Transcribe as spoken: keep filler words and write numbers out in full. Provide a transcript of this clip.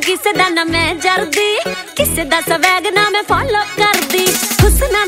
किसे दा ना मैं जरदी, किसे दा स्वैग ना मैं फॉलो करदी। हुस्ना